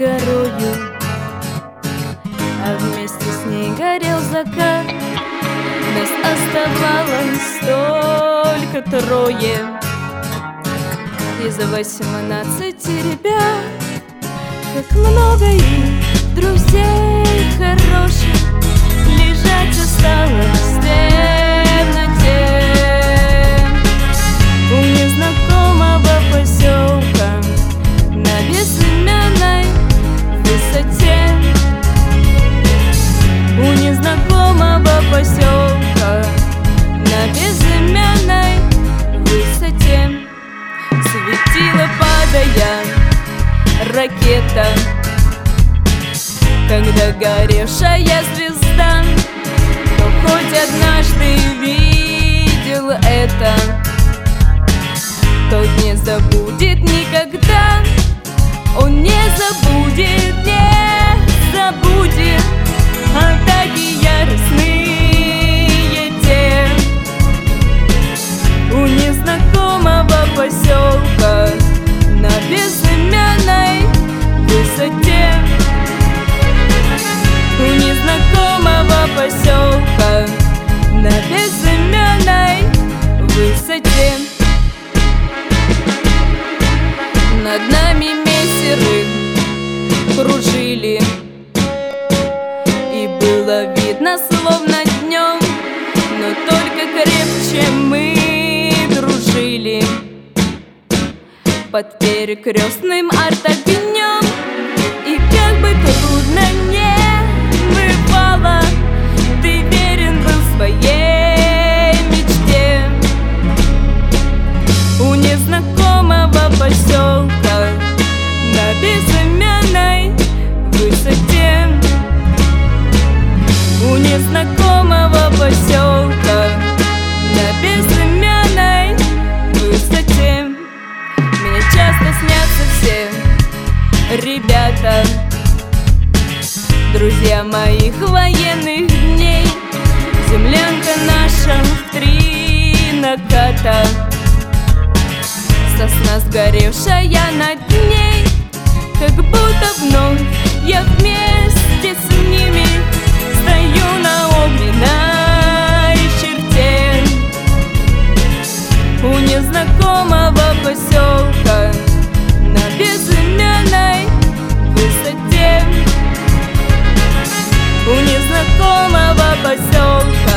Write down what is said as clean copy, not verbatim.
горою, а вместе с ней горел закат. Нас оставалось только трое из 18 ребят. Как много их друзей хороших лежать осталось в темноте у незнакомого поселка на безымянной высоте. У незнакомого поселка на безымянной высоте светила, падая, ракета, когда горевшая звезда, кто хоть однажды видел это, тот не забудет никогда. Он не забудет, не забудет. Атаки яростные те у незнакомого поселка на безымянной высоте. У незнакомого поселка на безымянной высоте. Над нами мессеры кружили, и было видно, словно днем, но только крепче мы дружили под перекрестным арт-огнем. И как бы трудно не бывало, ты верен был своей мечте. У незнакомого поселка на безымянной высоте. У незнакомого поселка на безымянной высоте. Мне часто снятся все ребята, друзья моих военных дней. Землянка наша в 3 наката, сосна сгоревшая над ней. Как будто вновь я вместе с ними стою на огненной черте. У незнакомого поселка на безымянной высоте. У незнакомого поселка